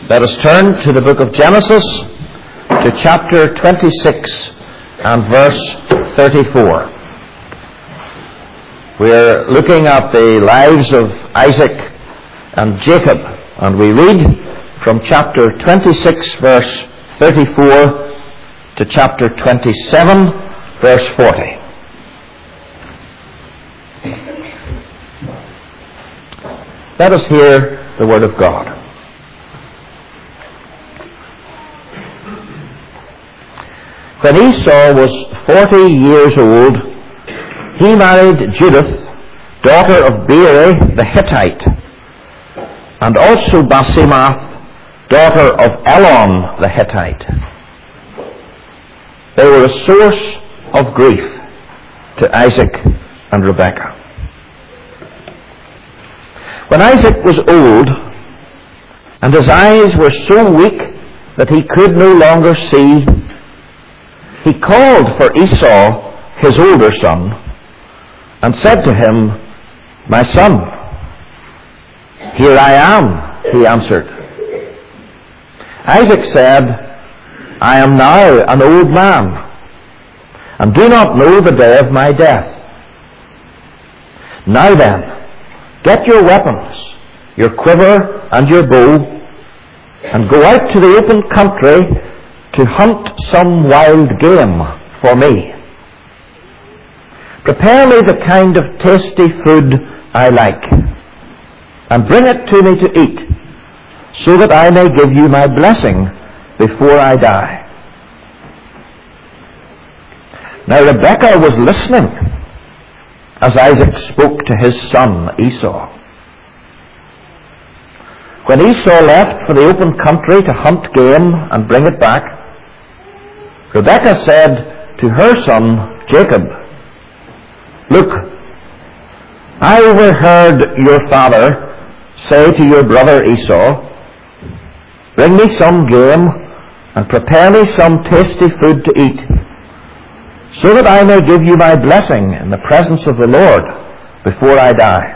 Let us turn to the book of Genesis, to chapter 26 and verse 34. We're looking at the lives of Isaac and Jacob, and we read from chapter 26, verse 34, to chapter 27, verse 40. Let us hear the word of God. When Esau was 40 years old, he married Judith, daughter of Beeri the Hittite, and also Basemath, daughter of Elon the Hittite. They were a source of grief to Isaac and Rebekah. When Isaac was old, and his eyes were so weak that he could no longer see, he called for Esau, his older son, and said to him, "My son." "Here I am," he answered. Isaac said, "I am now an old man, and do not know the day of my death. Now then, get your weapons, your quiver and your bow, and go out to the open country to hunt some wild game for me. Prepare me the kind of tasty food I like, and bring it to me to eat, so that I may give you my blessing before I die." Now Rebekah was listening as Isaac spoke to his son Esau. When Esau left for the open country to hunt game and bring it back, Rebekah said to her son Jacob, "Look, I overheard your father say to your brother Esau, 'Bring me some game and prepare me some tasty food to eat, so that I may give you my blessing in the presence of the Lord before I die.'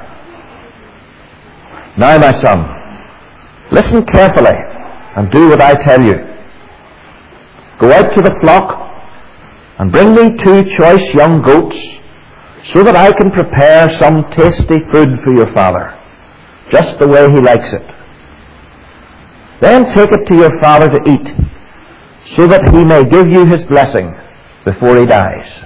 Now, my son, listen carefully and do what I tell you. Go out to the flock and bring me 2 choice young goats, so that I can prepare some tasty food for your father, just the way he likes it. Then take it to your father to eat, so that he may give you his blessing before he dies."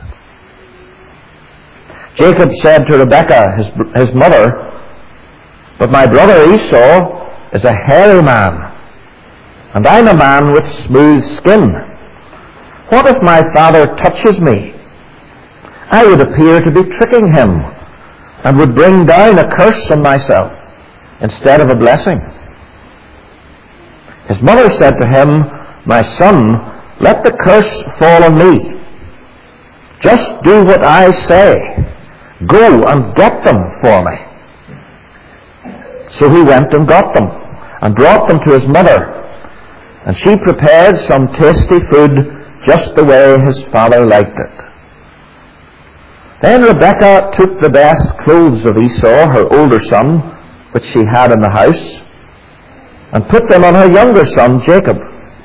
Jacob said to Rebekah, his mother, "But my brother Esau is a hairy man, and I'm a man with smooth skin. What if my father touches me? I would appear to be tricking him, and would bring down a curse on myself instead of a blessing." His mother said to him, "My son, let the curse fall on me. Just do what I say. Go and get them for me." So he went and got them, and brought them to his mother, and she prepared some tasty food just the way his father liked it. Then Rebekah took the best clothes of Esau, her older son, which she had in the house, and put them on her younger son Jacob.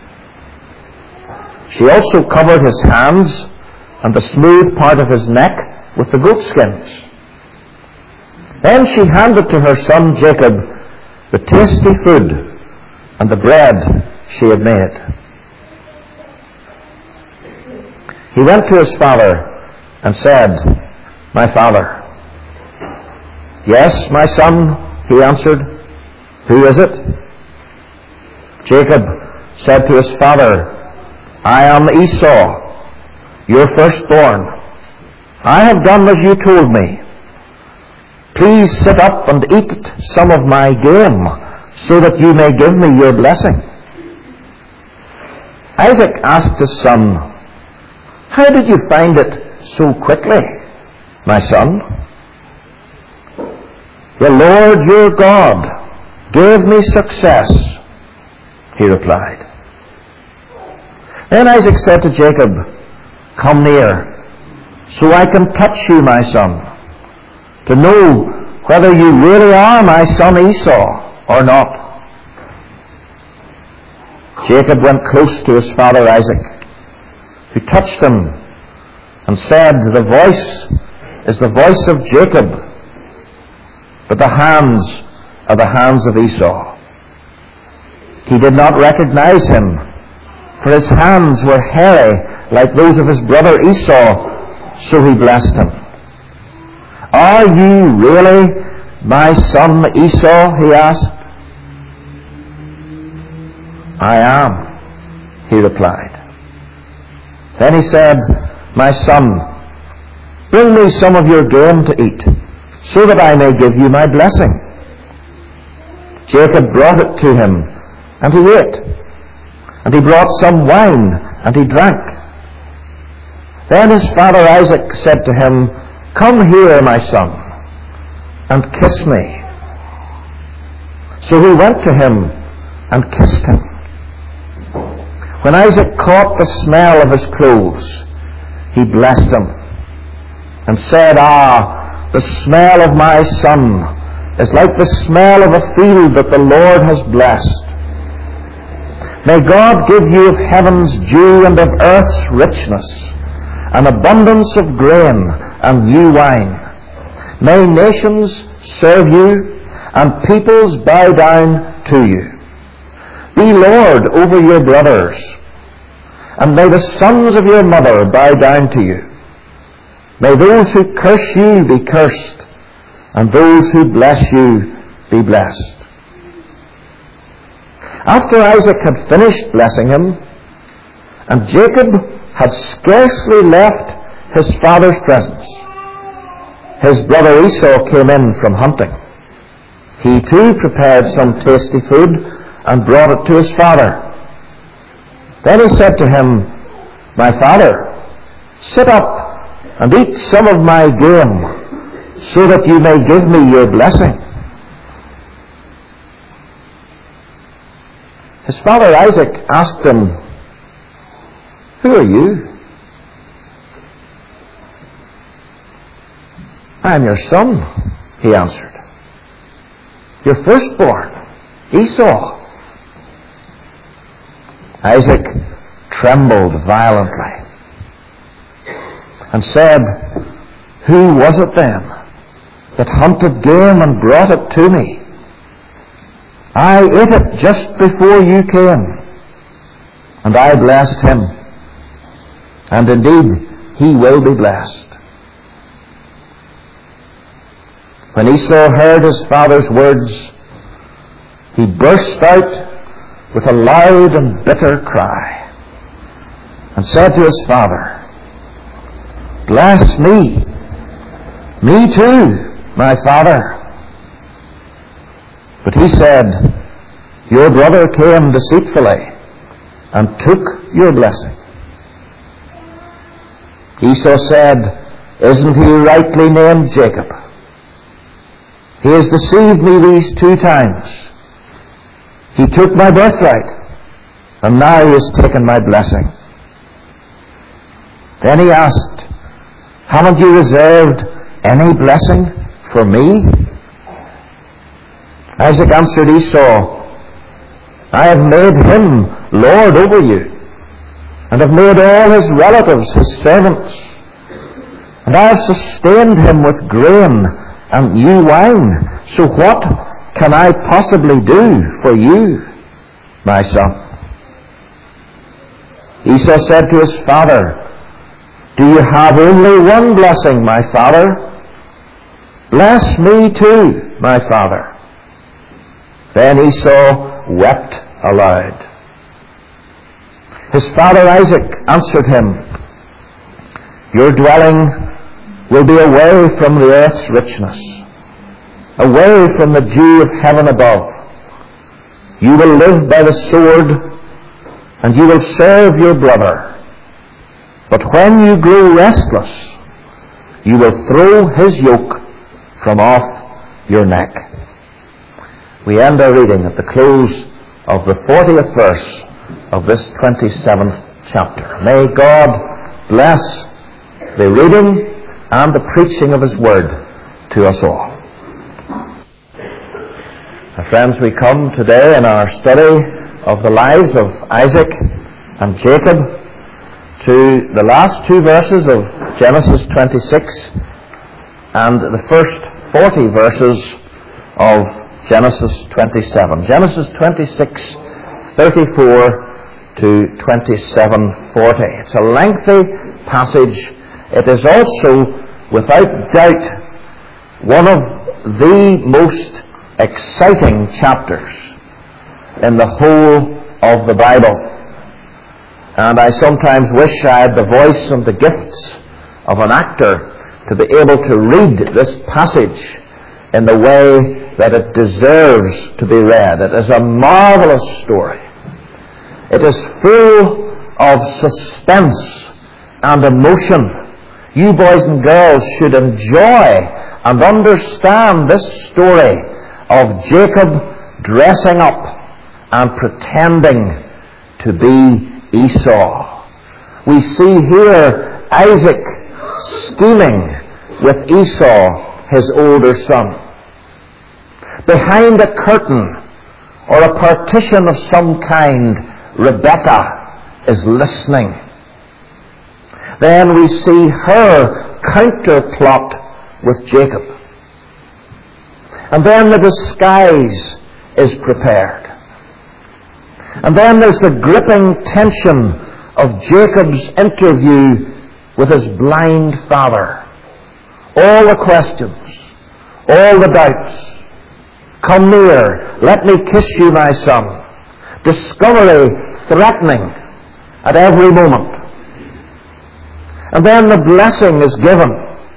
She also covered his hands and the smooth part of his neck with the goatskins. Then she handed to her son Jacob the tasty food and the bread she had made. He went to his father and said, "My father." "Yes, my son," he answered. "Who is it?" Jacob said to his father, "I am Esau, your firstborn. I have done as you told me. Please sit up and eat some of my game, so that you may give me your blessing." Isaac asked his son, "How did you find it so quickly, my son?" "The Lord your God gave me success," he replied. Then Isaac said to Jacob, "Come near, so I can touch you, my son, to know whether you really are my son Esau or not." Jacob went close to his father Isaac, who touched him and said, "The voice is the voice of Jacob, but the hands are the hands of Esau." He did not recognize him, for his hands were hairy like those of his brother Esau, so he blessed him. "Are you really my son Esau?" he asked. "I am," he replied. Then he said, "My son, bring me some of your game to eat, so that I may give you my blessing." Jacob brought it to him, and he ate. And he brought some wine, and he drank. Then his father Isaac said to him, "Come here, my son, and kiss me." So he went to him and kissed him. When Isaac caught the smell of his clothes, he blessed him and said, "Ah, the smell of my son is like the smell of a field that the Lord has blessed. May God give you of heaven's dew and of earth's richness, an abundance of grain and new wine. May nations serve you, and peoples bow down to you. Be Lord over your brothers, and may the sons of your mother bow down to you. May those who curse you be cursed, and those who bless you be blessed." After Isaac had finished blessing him, and Jacob had scarcely left his father's presence, his brother Esau came in from hunting. He too prepared some tasty food and brought it to his father. Then he said to him, "My father, sit up and eat some of my game, so that you may give me your blessing." His father Isaac asked him, "Who are you?" "I am your son," he answered, "your firstborn, Esau." Isaac trembled violently and said, "Who was it then that hunted game and brought it to me? I ate it just before you came, and I blessed him, and indeed he will be blessed." When Esau heard his father's words, he burst out with a loud and bitter cry and said to his father, "Bless me, me too, my father." But he said, "Your brother came deceitfully and took your blessing." Esau said, "Isn't he rightly named Jacob? He has deceived me these 2 times. He took my birthright, and now he has taken my blessing." Then he asked, "Haven't you reserved any blessing for me?" Isaac answered Esau, "I have made him lord over you, and have made all his relatives his servants, and I have sustained him with grain and new wine. So what can I possibly do for you, my son?" Esau said to his father, "Do you have only one blessing, my father? Bless me too, my father." Then Esau wept aloud. His father Isaac answered him, "Your dwelling will be away from the earth's richness, away from the dew of heaven above. You will live by the sword, and you will serve your brother. But when you grow restless, you will throw his yoke from off your neck." We end our reading at the close of the 40th verse of this 27th chapter. May God bless the reading and the preaching of his word to us all. My friends, we come today in our study of the lives of Isaac and Jacob to the last two verses of Genesis 26 and the first 40 verses of Genesis 27. Genesis 26, 34 to 27:40. It's a lengthy passage. It is also, without doubt, one of the most exciting chapters in the whole of the Bible. And I sometimes wish I had the voice and the gifts of an actor to be able to read this passage in the way that it deserves to be read. It is a marvelous story. It is full of suspense and emotion. You boys and girls should enjoy and understand this story of Jacob dressing up and pretending to be Esau. We see here Isaac scheming with Esau, his older son. Behind a curtain or a partition of some kind, Rebekah is listening. Then we see her counterplot with Jacob. And then the disguise is prepared. And then there's the gripping tension of Jacob's interview with his blind father. All the questions, all the doubts. Come near, let me kiss you, my son. Discovery threatening at every moment. And then the blessing is given.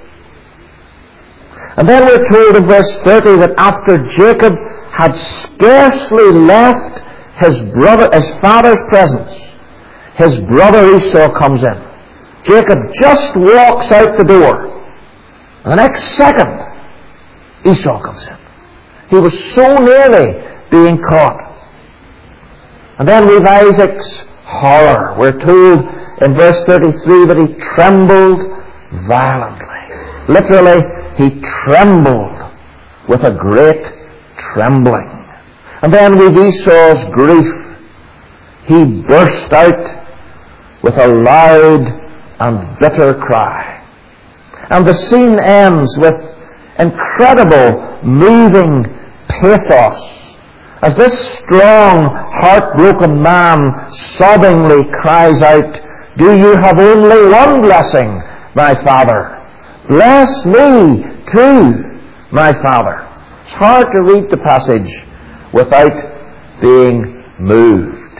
And then we're told in verse 30 that after Jacob had scarcely left his father's presence, his brother Esau comes in. Jacob just walks out the door. And the next second, Esau comes in. He was so nearly being caught. And then we've Isaac's horror. We're told in verse 33 that he trembled violently. Literally, he trembled with a great trembling. And then with Esau's grief, he burst out with a loud and bitter cry. And the scene ends with incredible, moving pathos as this strong, heartbroken man sobbingly cries out, "Do you have only one blessing, my father? Bless me too, my father." It's hard to read the passage without being moved.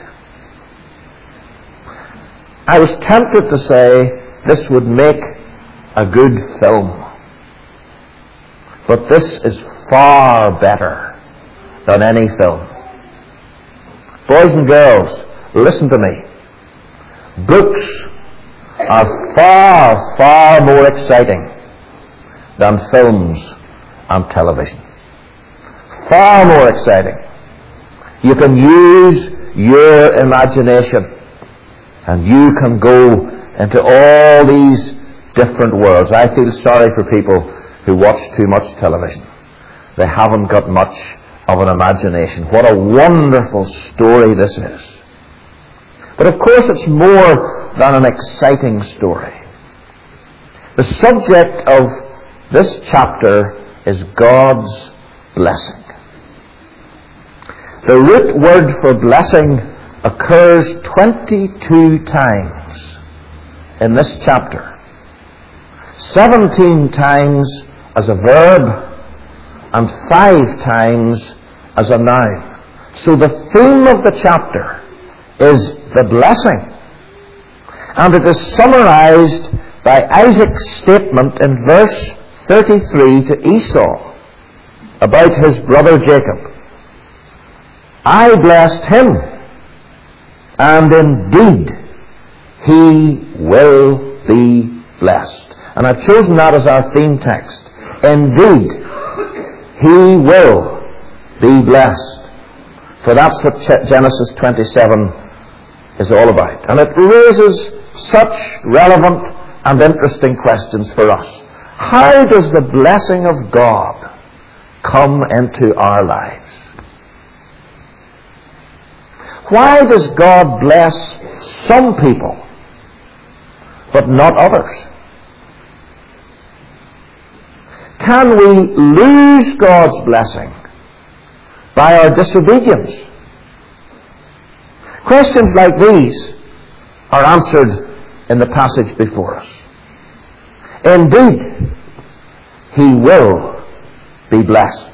I was tempted to say this would make a good film. But this is far better than any film. Boys and girls, listen to me. Books are far, far more exciting than films and television. Far more exciting. You can use your imagination and you can go into all these different worlds. I feel sorry for people who watch too much television. They haven't got much of an imagination. What a wonderful story this is. But of course it's more than an exciting story. The subject of this chapter is God's blessing. The root word for blessing occurs 22 times in this chapter. 17 times as a verb and 5 times as a noun. So the theme of the chapter is the blessing. And it is summarized by Isaac's statement in verse 33 to Esau about his brother Jacob. I blessed him, and indeed he will be blessed. And I've chosen that as our theme text. Indeed, he will be blessed. For that's what Genesis 27 is all about. And it raises such relevant and interesting questions for us. How does the blessing of God come into our lives? Why does God bless some people but not others? Can we lose God's blessing by our disobedience? Questions like these are answered in the passage before us. Indeed, he will be blessed.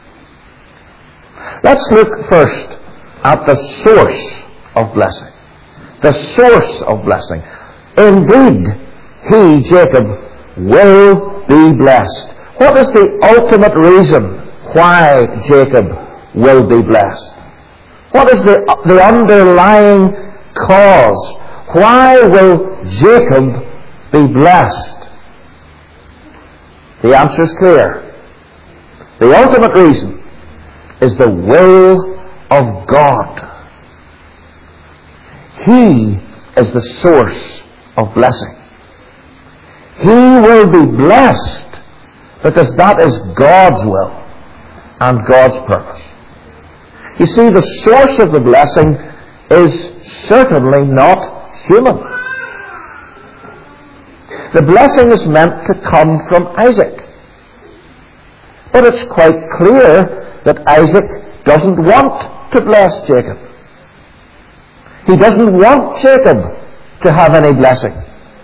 Let's look first at the source of blessing. The source of blessing. Indeed, he, Jacob, will be blessed. What is the ultimate reason why Jacob will be blessed? What is the underlying cause? Why will Jacob be blessed? The answer is clear. The ultimate reason is the will of God. He is the source of blessing. He will be blessed because that is God's will and God's purpose. You see, the source of the blessing is certainly not human. The blessing is meant to come from Isaac. But it's quite clear that Isaac doesn't want to bless Jacob. He doesn't want Jacob to have any blessing.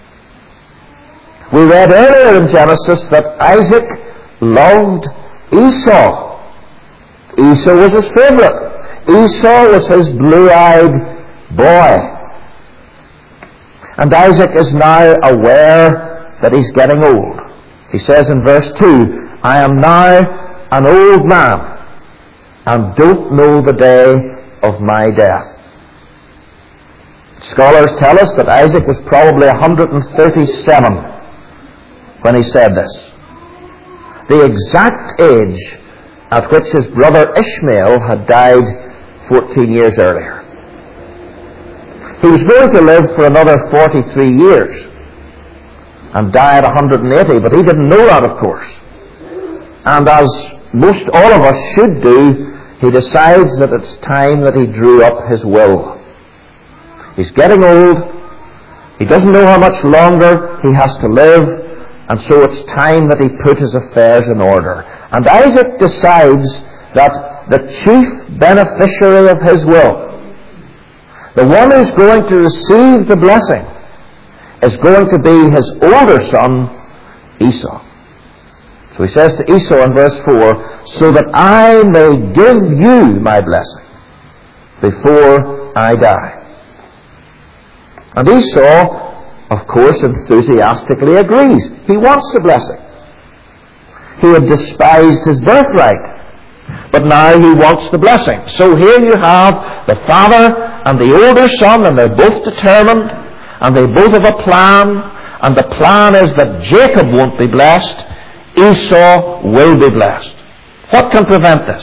We read earlier in Genesis that Isaac loved Esau. Esau was his favorite. Esau was his blue-eyed boy. And Isaac is now aware that he's getting old. He says in verse 2, I am now an old man and don't know the day of my death. Scholars tell us that Isaac was probably 137 when he said this. The exact age at which his brother Ishmael had died 14 years earlier. He was going to live for another 43 years and die at 180, but he didn't know that, of course. And as most all of us should do, he decides that it's time that he drew up his will. He's getting old. He doesn't know how much longer he has to live. And so it's time that he put his affairs in order. And Isaac decides that the chief beneficiary of his will, the one who's going to receive the blessing, is going to be his older son, Esau. So he says to Esau in verse 4, so that I may give you my blessing before I die. And Esau, of course, enthusiastically agrees. He wants the blessing. He had despised his birthright, but now he wants the blessing. So here you have the father and the older son, and they're both determined, and they both have a plan, and the plan is that Jacob won't be blessed, Esau will be blessed. What can prevent this?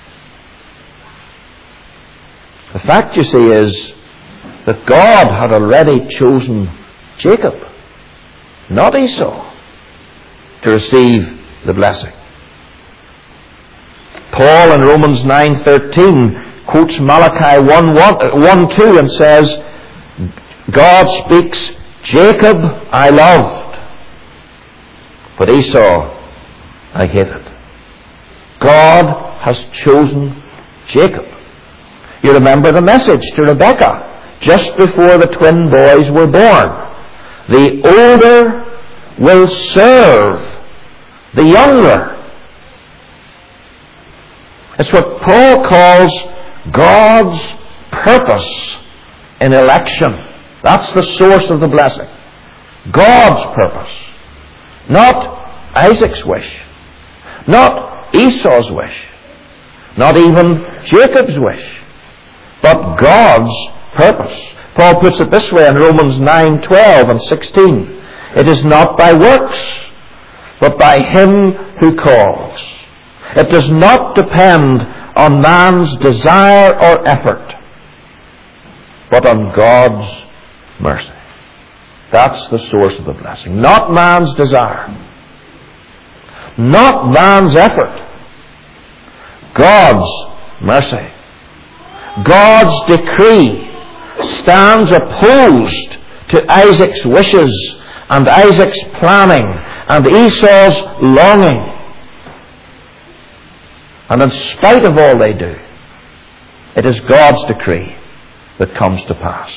The fact, you see, is that God had already chosen Jacob, not Esau, to receive the blessing. Paul in Romans 9:13 quotes Malachi 1:2 and says, God speaks, Jacob I loved, but Esau I hated. God has chosen Jacob. You remember the message to Rebekah just before the twin boys were born. The older will serve the younger. It's what Paul calls God's purpose in election. That's the source of the blessing. God's purpose. Not Isaac's wish. Not Esau's wish. Not even Jacob's wish. But God's purpose. Paul puts it this way in Romans 9:12 and 16. It is not by works, but by him who calls. It does not depend on man's desire or effort, but on God's mercy. That's the source of the blessing. Not man's desire. Not man's effort. God's mercy. God's decree stands opposed to Isaac's wishes and Isaac's planning and Esau's longing. And in spite of all they do, it is God's decree that comes to pass.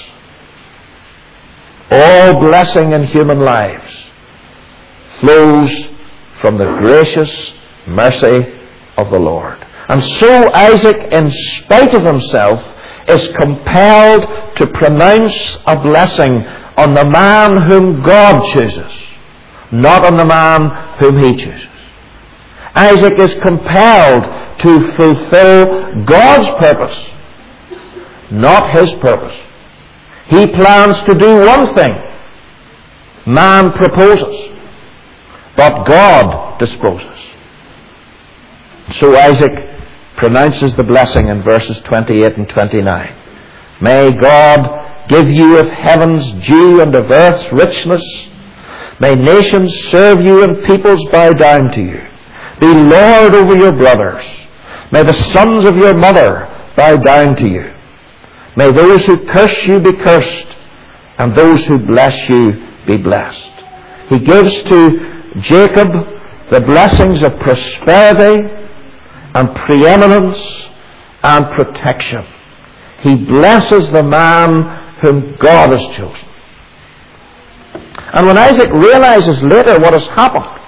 All blessing in human lives flows from the gracious mercy of the Lord. And so Isaac, in spite of himself, is compelled to pronounce a blessing on the man whom God chooses, not on the man whom he chooses. Isaac is compelled to fulfill God's purpose, not his purpose. He plans to do one thing. Man proposes, but God disposes. So Isaac pronounces the blessing in verses 28 and 29. May God give you of heaven's dew and of earth's richness. May nations serve you and peoples bow down to you. Be Lord over your brothers. May the sons of your mother bow down to you. May those who curse you be cursed, and those who bless you be blessed. He gives to Jacob the blessings of prosperity and preeminence and protection. He blesses the man whom God has chosen. And when Isaac realizes later what has happened,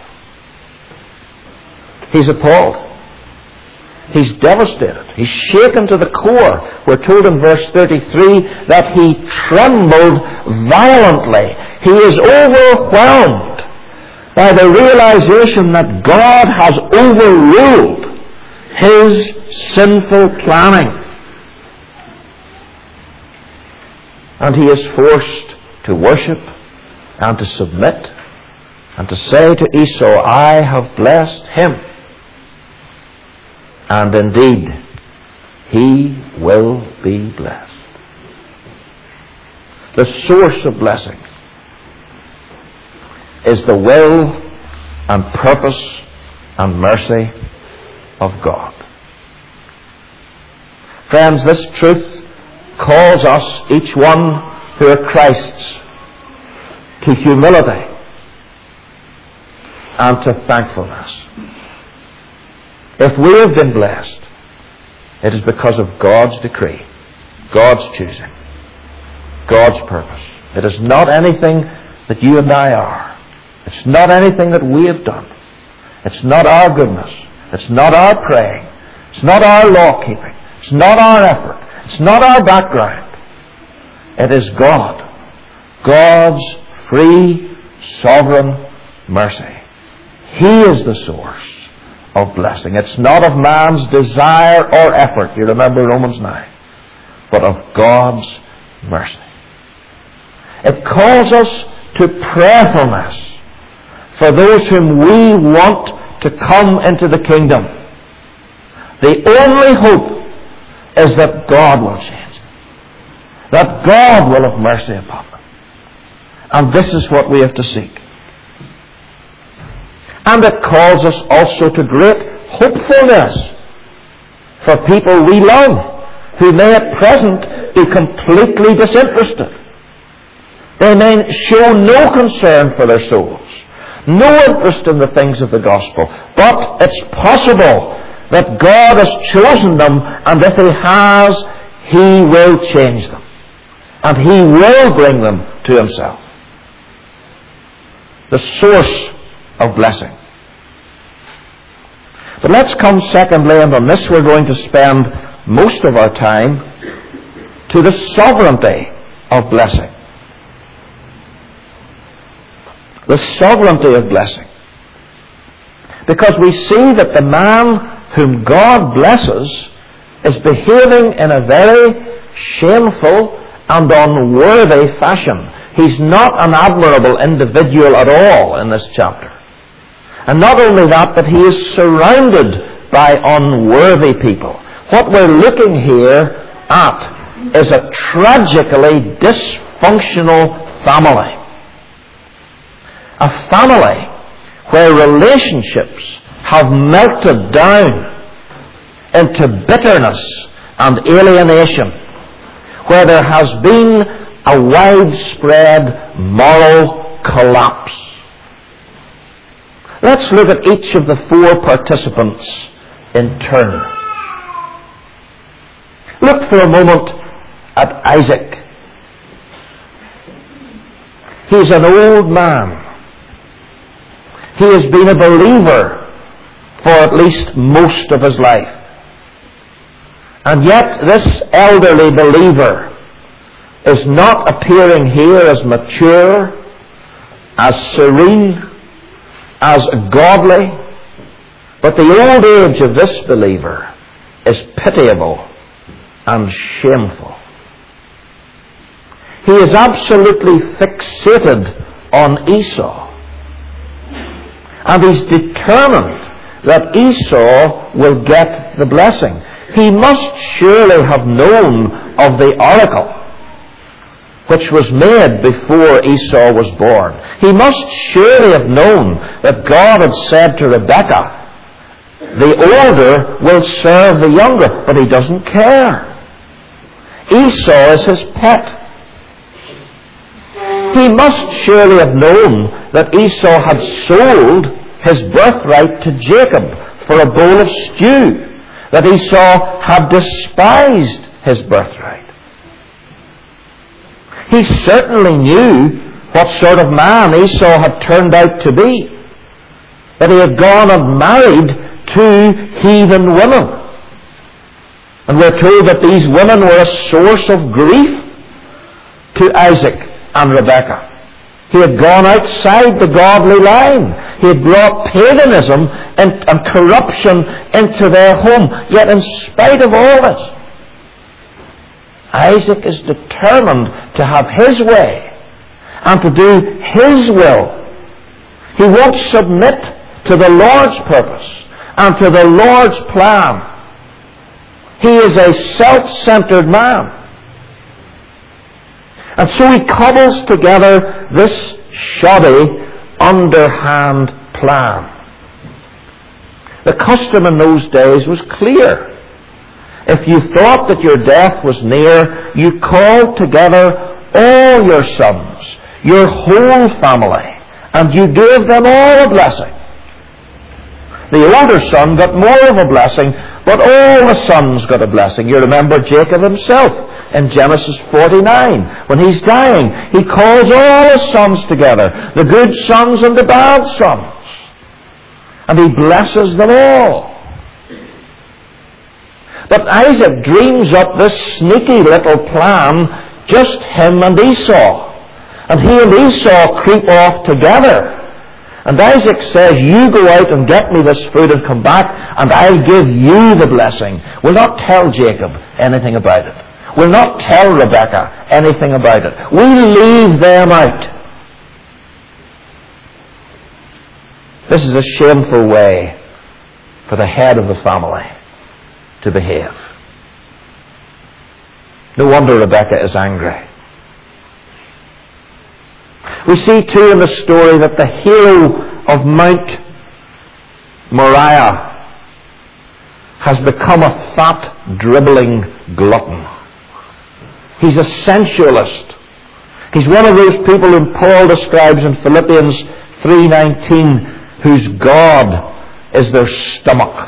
he's appalled. He's devastated. He's shaken to the core. We're told in verse 33 that he trembled violently. He is overwhelmed by the realization that God has overruled his sinful planning. And he is forced to worship and to submit and to say to Esau, I have blessed him. And indeed, he will be blessed. The source of blessing is the will and purpose and mercy of God. Friends, this truth calls us, each one who are Christ's, to humility and to thankfulness. If we have been blessed, it is because of God's decree, God's choosing, God's purpose. It is not anything that you and I are. It's not anything that we have done. It's not our goodness. It's not our praying. It's not our law keeping. It's not our effort. It's not our background. It is God. God's free, sovereign mercy. He is the source of blessing. It's not of man's desire or effort, you remember Romans 9, but of God's mercy. It calls us to prayerfulness for those whom we want to come into the kingdom. The only hope is that God will change them, that God will have mercy upon them. And this is what we have to seek. And it calls us also to great hopefulness for people we love, who may at present be completely disinterested. They may show no concern for their souls, no interest in the things of the gospel. But it's possible that God has chosen them, and if He has, He will change them. And He will bring them to Himself. The source of blessing. But let's come secondly, and on this we're going to spend most of our time, to the sovereignty of blessing. The sovereignty of blessing. Because we see that the man whom God blesses is behaving in a very shameful and unworthy fashion. He's not an admirable individual at all in this chapter. And not only that, but he is surrounded by unworthy people. What we're looking here at is a tragically dysfunctional family. A family where relationships have melted down into bitterness and alienation, where there has been a widespread moral collapse. Let's look at each of the four participants in turn. Look for a moment at Isaac. He's an old man. He has been a believer for at least most of his life. And yet this elderly believer is not appearing here as mature, as serene, as godly, but the old age of this believer is pitiable and shameful. He is absolutely fixated on Esau, and he's determined that Esau will get the blessing. He must surely have known of the oracle which was made before Esau was born. He must surely have known that God had said to Rebekah, the older will serve the younger, but he doesn't care. Esau is his pet. He must surely have known that Esau had sold his birthright to Jacob for a bowl of stew, that Esau had despised his birthright. He certainly knew what sort of man Esau had turned out to be, that he had gone and married two heathen women. And we're told that these women were a source of grief to Isaac and Rebekah. He had gone outside the godly line. He had brought paganism and corruption into their home. Yet in spite of all this, Isaac is determined to have his way and to do his will. He won't submit to the Lord's purpose and to the Lord's plan. He is a self-centered man. And so he cobbles together this shoddy, underhand plan. The custom in those days was clear. If you thought that your death was near, you called together all your sons, your whole family, and you gave them all a blessing. The older son got more of a blessing, but all the sons got a blessing. You remember Jacob himself in Genesis 49. When he's dying, he calls all his sons together, the good sons and the bad sons, and he blesses them all. But Isaac dreams up this sneaky little plan, just him and Esau. And he and Esau creep off together. And Isaac says, you go out and get me this food and come back, and I'll give you the blessing. We'll not tell Jacob anything about it. We'll not tell Rebekah anything about it. We'll leave them out. This is a shameful way for the head of the family to behave. No wonder Rebekah is angry. We see too in the story that the hero of Mount Moriah has become a fat, dribbling glutton. He's a sensualist. He's one of those people whom Paul describes in Philippians 3:19, whose God is their stomach.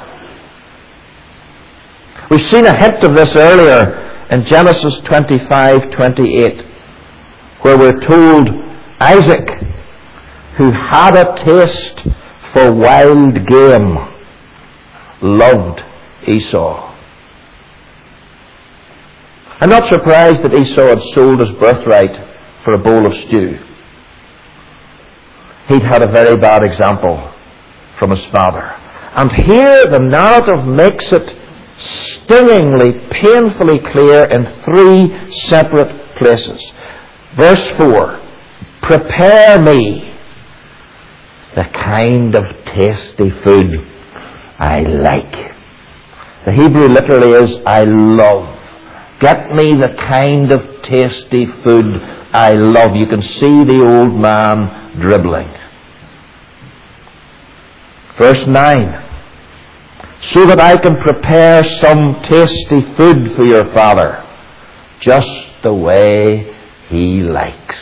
We've seen a hint of this earlier in Genesis 25:28, where we're told Isaac, who had a taste for wild game, loved Esau. I'm not surprised that Esau had sold his birthright for a bowl of stew. He'd had a very bad example from his father. And here the narrative makes it stingingly, painfully clear in three separate places. Verse 4, prepare me the kind of tasty food I like. The Hebrew literally is, I love. Get me the kind of tasty food I love. You can see the old man dribbling. Verse 9. so that I can prepare some tasty food for your father, just the way he likes.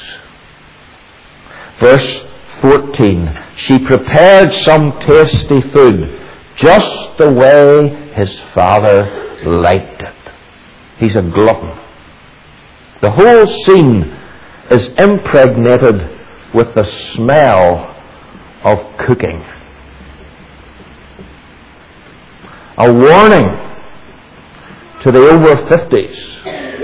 Verse 14, she prepared some tasty food, just the way his father liked it. He's a glutton. The whole scene is impregnated with the smell of cooking. A warning to the over 50s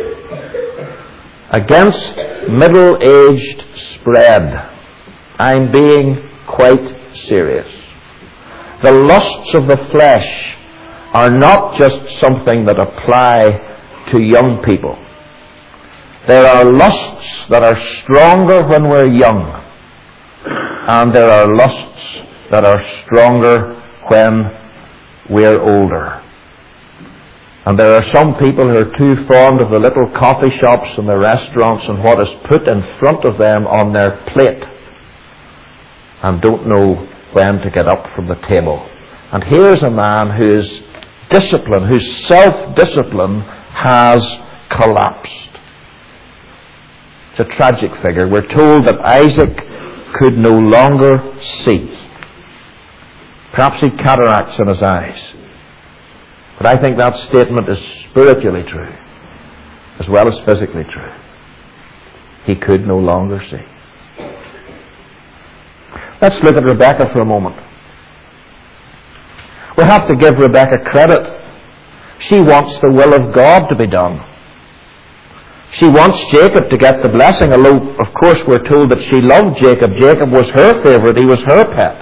against middle-aged spread. I'm being quite serious. The lusts of the flesh are not just something that apply to young people. There are lusts that are stronger when we're young, and there are lusts that are stronger when we're older. And there are some people who are too fond of the little coffee shops and the restaurants and what is put in front of them on their plate, and don't know when to get up from the table. And here's a man whose discipline, whose self-discipline has collapsed. It's a tragic figure. We're told that Isaac could no longer see. Perhaps he had cataracts in his eyes. But I think that statement is spiritually true, as well as physically true. He could no longer see. Let's look at Rebekah for a moment. We have to give Rebekah credit. She wants the will of God to be done. She wants Jacob to get the blessing, although, of course, we're told that she loved Jacob. Jacob was her favorite. He was her pet.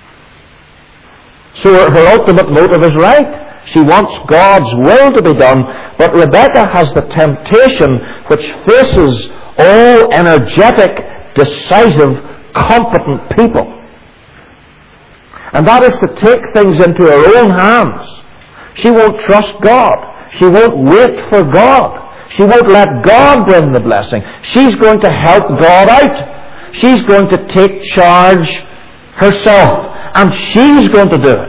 So her ultimate motive is right. She wants God's will to be done, but Rebekah has the temptation which faces all energetic, decisive, competent people. And that is to take things into her own hands. She won't trust God. She won't wait for God. She won't let God bring the blessing. She's going to help God out. She's going to take charge herself. And she's going to do it.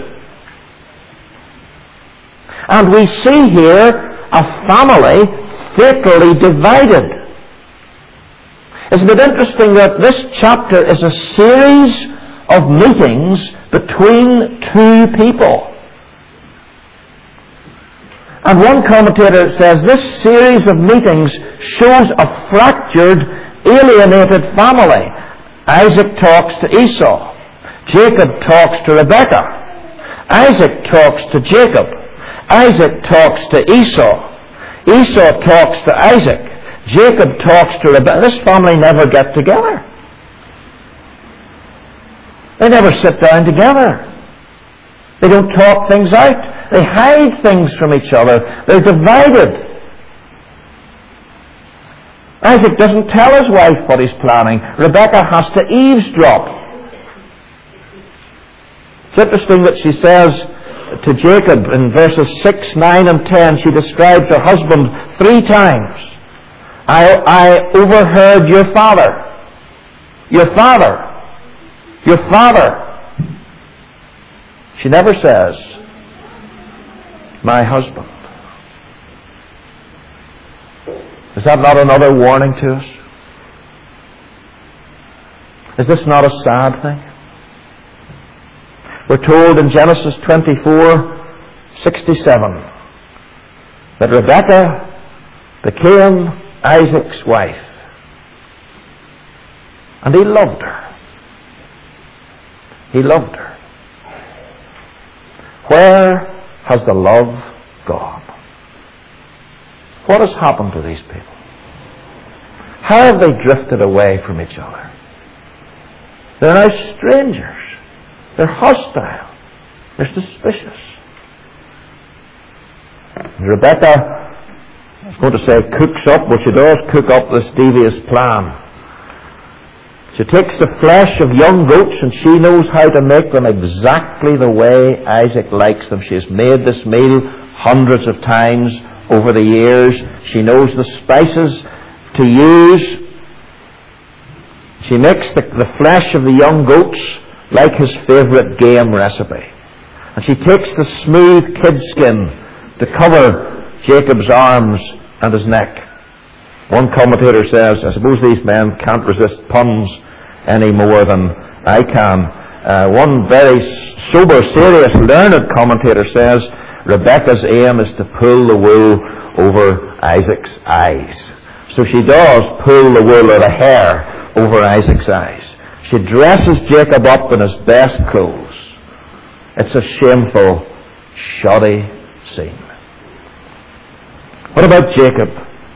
And we see here a family fatally divided. Isn't it interesting that this chapter is a series of meetings between two people? And one commentator says this series of meetings shows a fractured, alienated family. Isaac talks to Esau. Jacob talks to Rebekah. Isaac talks to Jacob. Isaac talks to Esau. Esau talks to Isaac. Jacob talks to Rebekah. This family never get together. They never sit down together. They don't talk things out. They hide things from each other. They're divided. Isaac doesn't tell his wife what he's planning. Rebekah has to eavesdrop. It's interesting that she says to Jacob in verses 6, 9 and 10, she describes her husband 3 times. I overheard your father. Your father. Your father. She never says, my husband. Is that not another warning to us? Is this not a sad thing? We're told in Genesis 24:67 that Rebekah became Isaac's wife. And he loved her. He loved her. Where has the love gone? What has happened to these people? How have they drifted away from each other? They're now strangers. They're hostile. They're suspicious. And Rebekah, I was going to say cooks up, but she does cook up this devious plan. She takes the flesh of young goats and she knows how to make them exactly the way Isaac likes them. She has made this meal hundreds of times over the years. She knows the spices to use. She makes the flesh of the young goats like his favorite game recipe. And she takes the smooth kid skin to cover Jacob's arms and his neck. One commentator says, I suppose these men can't resist puns any more than I can. One very sober, serious, learned commentator says, Rebekah's aim is to pull the wool over Isaac's eyes. So she does pull the wool or the hair over Isaac's eyes. She dresses Jacob up in his best clothes. It's a shameful, shoddy scene. What about Jacob?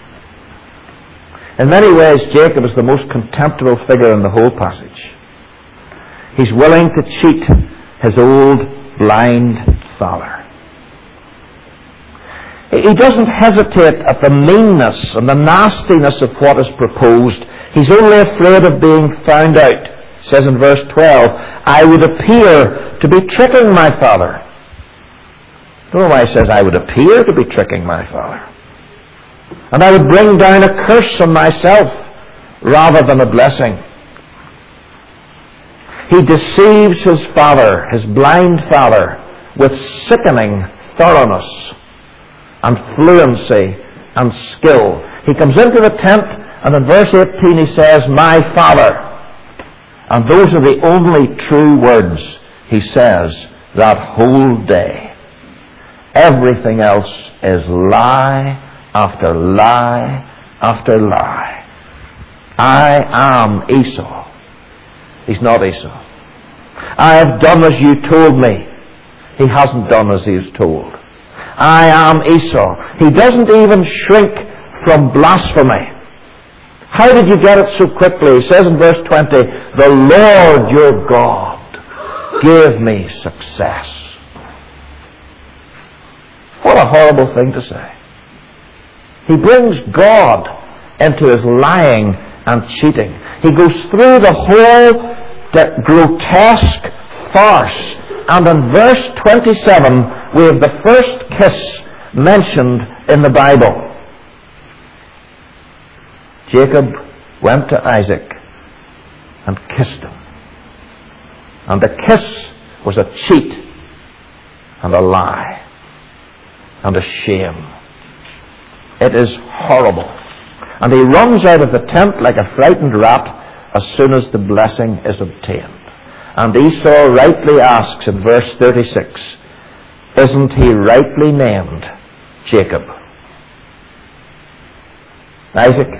In many ways, Jacob is the most contemptible figure in the whole passage. He's willing to cheat his old blind father. He doesn't hesitate at the meanness and the nastiness of what is proposed. He's only afraid of being found out. It says in verse 12, I would appear to be tricking my father. I don't know why he says, I would appear to be tricking my father. And I would bring down a curse on myself rather than a blessing. He deceives his father, his blind father, with sickening thoroughness and fluency and skill. He comes into the tent, and in verse 18 he says, my father. And those are the only true words he says that whole day. Everything else is lie after lie after lie. I am Esau. He's not Esau. I have done as you told me. He hasn't done as he is told. I am Esau. He doesn't even shrink from blasphemy. How did you get it so quickly? He says in verse 20, the Lord your God gave me success. What a horrible thing to say. He brings God into his lying and cheating. He goes through the whole grotesque farce. And in verse 27, we have the first kiss mentioned in the Bible. Jacob went to Isaac and kissed him. And the kiss was a cheat and a lie and a shame. It is horrible. And he runs out of the tent like a frightened rat as soon as the blessing is obtained. And Esau rightly asks in verse 36, isn't he rightly named Jacob? Isaac,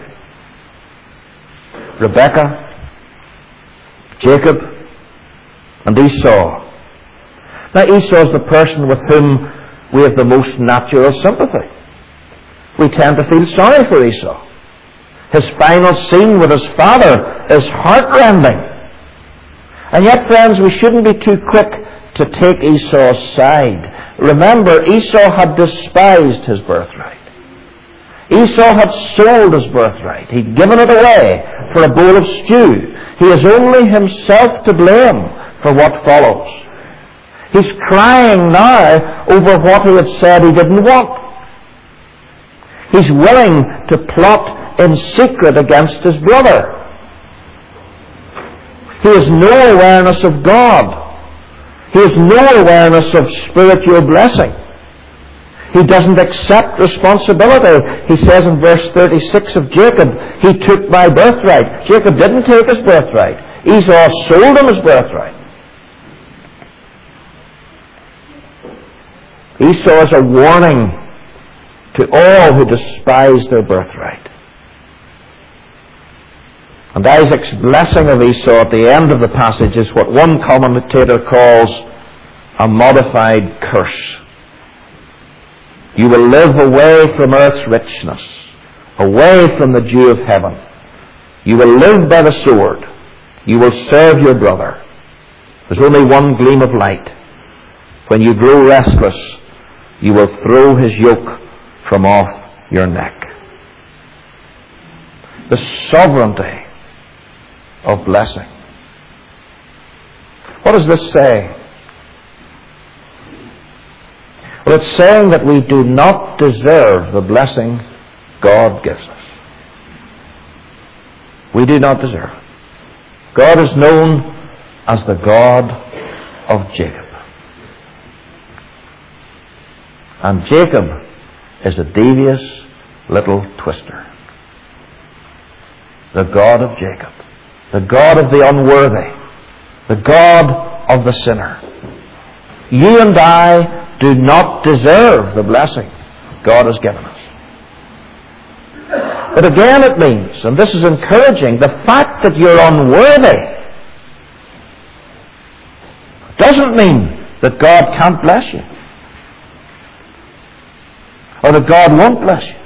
Rebekah, Jacob, and Esau. Now Esau is the person with whom we have the most natural sympathy. We tend to feel sorry for Esau. His final scene with his father is heartrending. And yet, friends, we shouldn't be too quick to take Esau's side. Remember, Esau had despised his birthright. Esau had sold his birthright. He'd given it away for a bowl of stew. He has only himself to blame for what follows. He's crying now over what he had said he didn't want. He's willing to plot in secret against his brother. He has no awareness of God. He has no awareness of spiritual blessing. He doesn't accept responsibility. He says in verse 36 of Jacob, he took my birthright. Jacob didn't take his birthright. Esau sold him his birthright. Esau is a warning to all who despise their birthright. And Isaac's blessing of Esau at the end of the passage is what one commentator calls a modified curse. You will live away from earth's richness, away from the dew of heaven. You will live by the sword. You will serve your brother. There's only one gleam of light. When you grow restless, you will throw his yoke from off your neck. The sovereignty of blessing. What does this say? Well, it's saying that we do not deserve the blessing God gives us. We do not deserve it. God is known as the God of Jacob. And Jacob is a devious little twister. The God of Jacob, the God of the unworthy, the God of the sinner. You and I do not deserve the blessing God has given us. But again it means, and this is encouraging, the fact that you're unworthy doesn't mean that God can't bless you, or that God won't bless you.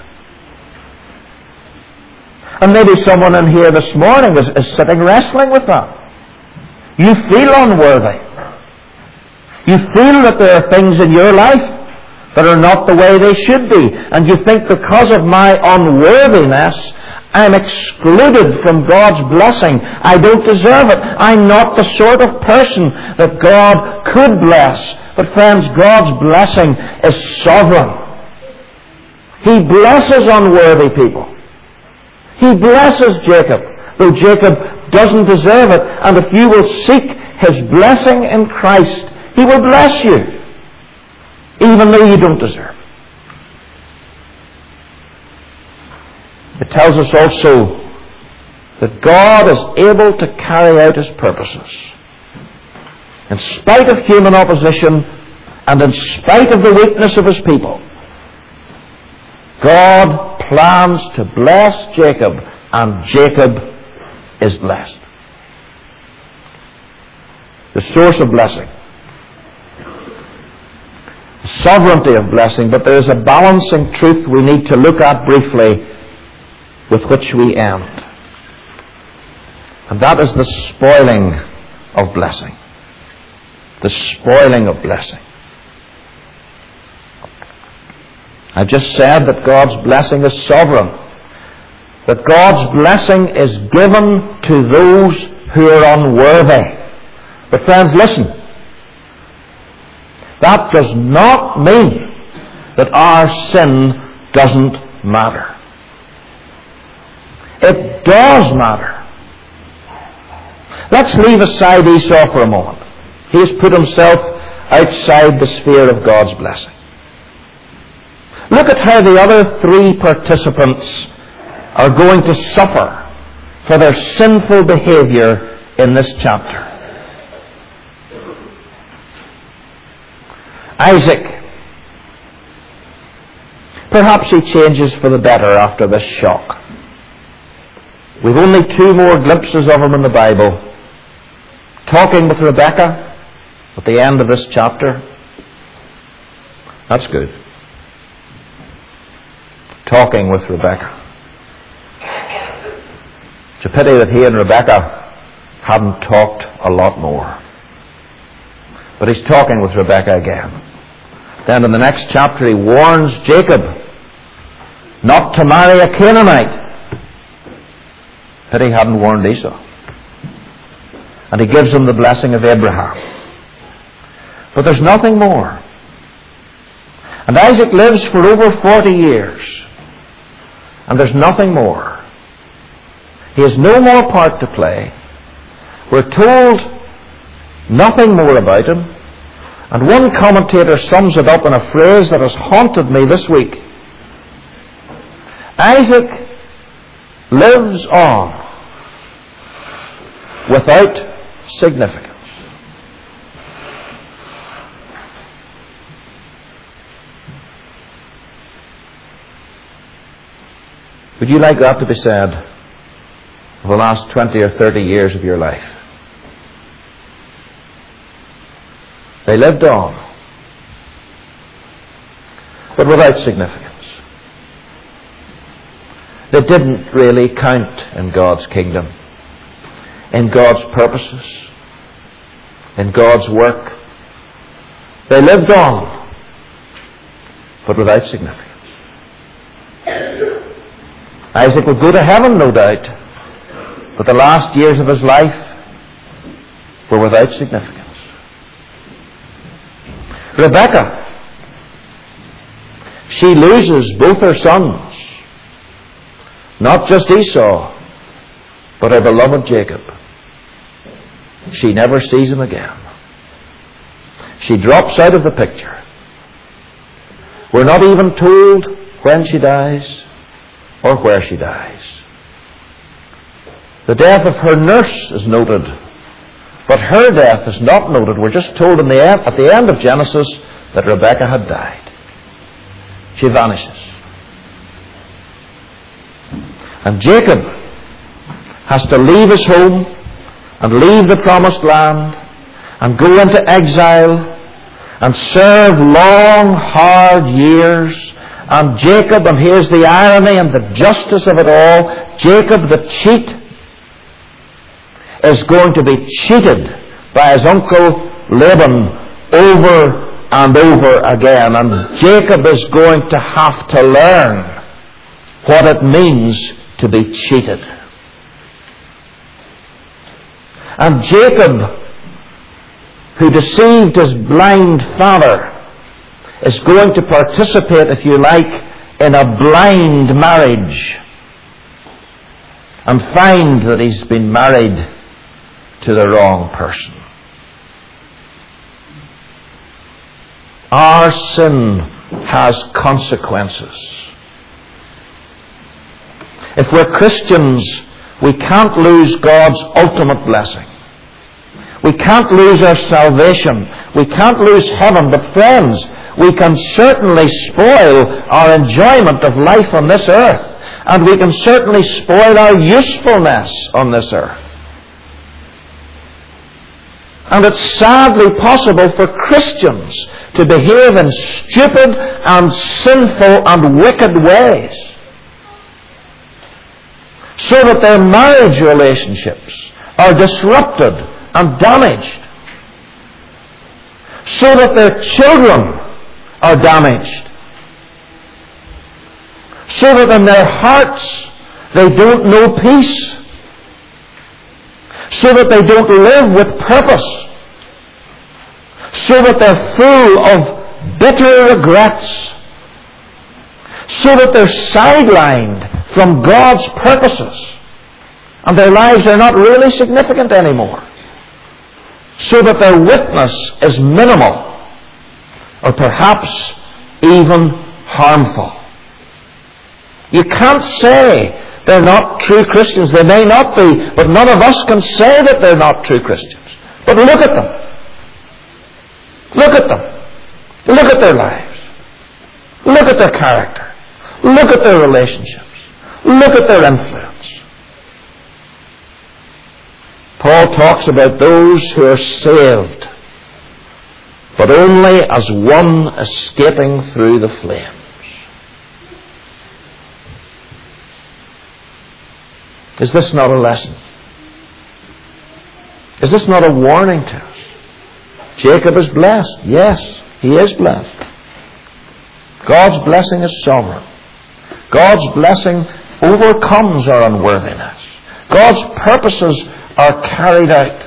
And maybe someone in here this morning is sitting wrestling with that. You feel unworthy. You feel that there are things in your life that are not the way they should be. And you think, because of my unworthiness, I'm excluded from God's blessing. I don't deserve it. I'm not the sort of person that God could bless. But friends, God's blessing is sovereign. He blesses unworthy people. He blesses Jacob, though Jacob doesn't deserve it. And if you will seek His blessing in Christ, He will bless you, even though you don't deserve it. It tells us also that God is able to carry out His purposes in spite of human opposition and in spite of the weakness of His people. God plans to bless Jacob, and Jacob is blessed. The source of blessing, the sovereignty of blessing, but there is a balancing truth we need to look at briefly, with which we end. And that is the spoiling of blessing. The spoiling of blessing. I've just said that God's blessing is sovereign. That God's blessing is given to those who are unworthy. But friends, listen. That does not mean that our sin doesn't matter. It does matter. Let's leave aside Esau for a moment. He has put himself outside the sphere of God's blessing. Look at how the other three participants are going to suffer for their sinful behavior in this chapter. Isaac. Perhaps he changes for the better after this shock. We've only two more glimpses of him in the Bible. Talking with Rebekah at the end of this chapter. That's good. Talking with Rebekah. It's a pity that he and Rebekah hadn't talked a lot more. But he's talking with Rebekah again. Then in the next chapter he warns Jacob not to marry a Canaanite. Pity he hadn't warned Esau. And he gives him the blessing of Abraham. But there's nothing more. And Isaac lives for over 40 years. And there's nothing more. He has no more part to play. We're told nothing more about him. And one commentator sums it up in a phrase that has haunted me this week. Isaac lives on without significance. Would you like that to be said of the last 20 or 30 years of your life? They lived on, but without significance. They didn't really count in God's kingdom, in God's purposes, in God's work. They lived on, but without significance. Isaac would go to heaven, no doubt, but the last years of his life were without significance. Rebekah, she loses both her sons, not just Esau, but her beloved Jacob. She never sees him again. She drops out of the picture. We're not even told when she dies or where she dies. The death of her nurse is noted, but her death is not noted. We're just told at the end of Genesis that Rebekah had died. She vanishes. And Jacob has to leave his home and leave the promised land and go into exile and serve long, hard years. And Jacob, and here's the irony and the justice of it all, Jacob the cheat is going to be cheated by his uncle Laban over and over again. And Jacob is going to have to learn what it means to be cheated. And Jacob, who deceived his blind father, is going to participate, if you like, in a blind marriage and find that he's been married to the wrong person. Our sin has consequences. If we're Christians, we can't lose God's ultimate blessing. We can't lose our salvation. We can't lose heaven. But friends, we can certainly spoil our enjoyment of life on this earth. And we can certainly spoil our usefulness on this earth. And it's sadly possible for Christians to behave in stupid and sinful and wicked ways, so that their marriage relationships are disrupted and damaged, so that their children are damaged, so that in their hearts they don't know peace, so that they don't live with purpose, so that they're full of bitter regrets, so that they're sidelined from God's purposes and their lives are not really significant anymore, so that their witness is minimal or perhaps even harmful. You can't say they're not true Christians. They may not be, but none of us can say that they're not true Christians. But look at them. Look at them. Look at their lives. Look at their character. Look at their relationships. Look at their influence. Paul talks about those who are saved, but only as one escaping through the flames. Is this not a lesson? Is this not a warning to us? Jacob is blessed. Yes, he is blessed. God's blessing is sovereign. God's blessing overcomes our unworthiness. God's purposes are carried out.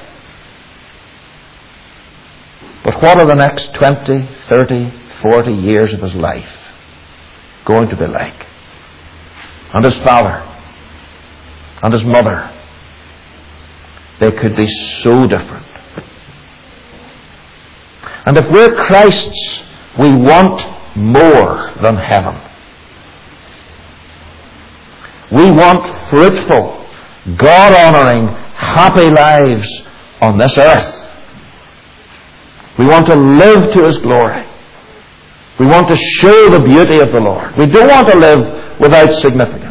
But what are the next 20, 30, 40 years of his life going to be like? And his father and his mother, they could be so different. And if we're Christ's, we want more than heaven. We want fruitful, God-honoring, happy lives on this earth. We want to live to His glory. We want to show the beauty of the Lord. We don't want to live without significance.